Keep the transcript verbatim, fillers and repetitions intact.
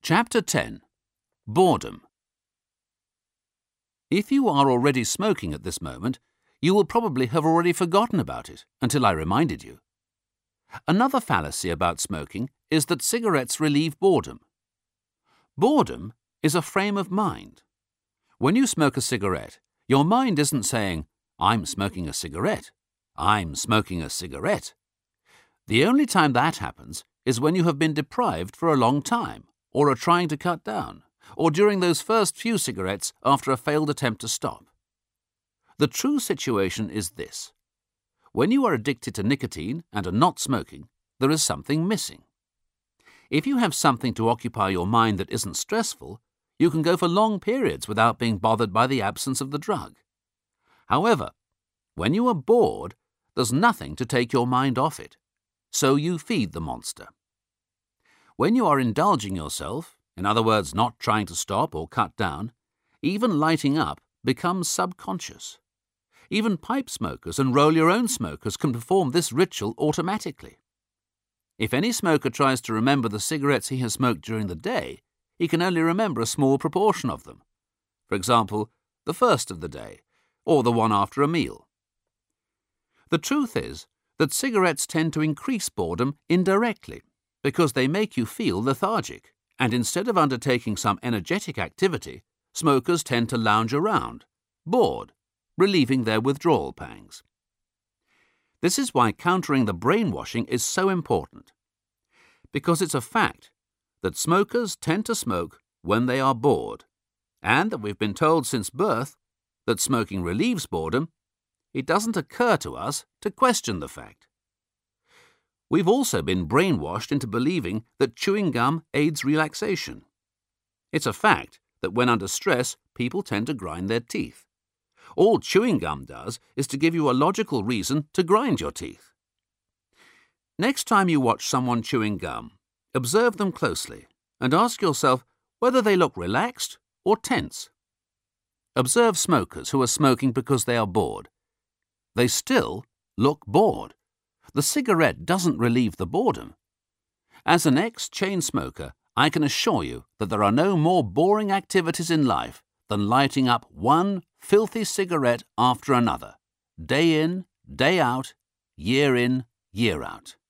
Chapter ten. Boredom. If you are already smoking at this moment, you will probably have already forgotten about it until I reminded you. Another fallacy about smoking is that cigarettes relieve boredom. Boredom is a frame of mind. When you smoke a cigarette, your mind isn't saying, "I'm smoking a cigarette. I'm smoking a cigarette." The only time that happens is when you have been deprived for a long time, or are trying to cut down, or during those first few cigarettes after a failed attempt to stop. The true situation is this. When you are addicted to nicotine and are not smoking, there is something missing. If you have something to occupy your mind that isn't stressful, you can go for long periods without being bothered by the absence of the drug. However, when you are bored, there's nothing to take your mind off it, so you feed the monster. When you are indulging yourself, in other words, not trying to stop or cut down, even lighting up becomes subconscious. Even pipe smokers and roll-your-own smokers can perform this ritual automatically. If any smoker tries to remember the cigarettes he has smoked during the day, he can only remember a small proportion of them. For example, the first of the day, or the one after a meal. The truth is that cigarettes tend to increase boredom indirectly, because they make you feel lethargic, and instead of undertaking some energetic activity, smokers tend to lounge around, bored, relieving their withdrawal pangs. This is why countering the brainwashing is so important, because it's a fact that smokers tend to smoke when they are bored, and that we've been told since birth that smoking relieves boredom. It doesn't occur to us to question the fact. We've also been brainwashed into believing that chewing gum aids relaxation. It's a fact that when under stress, people tend to grind their teeth. All chewing gum does is to give you a logical reason to grind your teeth. Next time you watch someone chewing gum, observe them closely and ask yourself whether they look relaxed or tense. Observe smokers who are smoking because they are bored. They still look bored. The cigarette doesn't relieve the boredom. As an ex-chain smoker, I can assure you that there are no more boring activities in life than lighting up one filthy cigarette after another, day in, day out, year in, year out.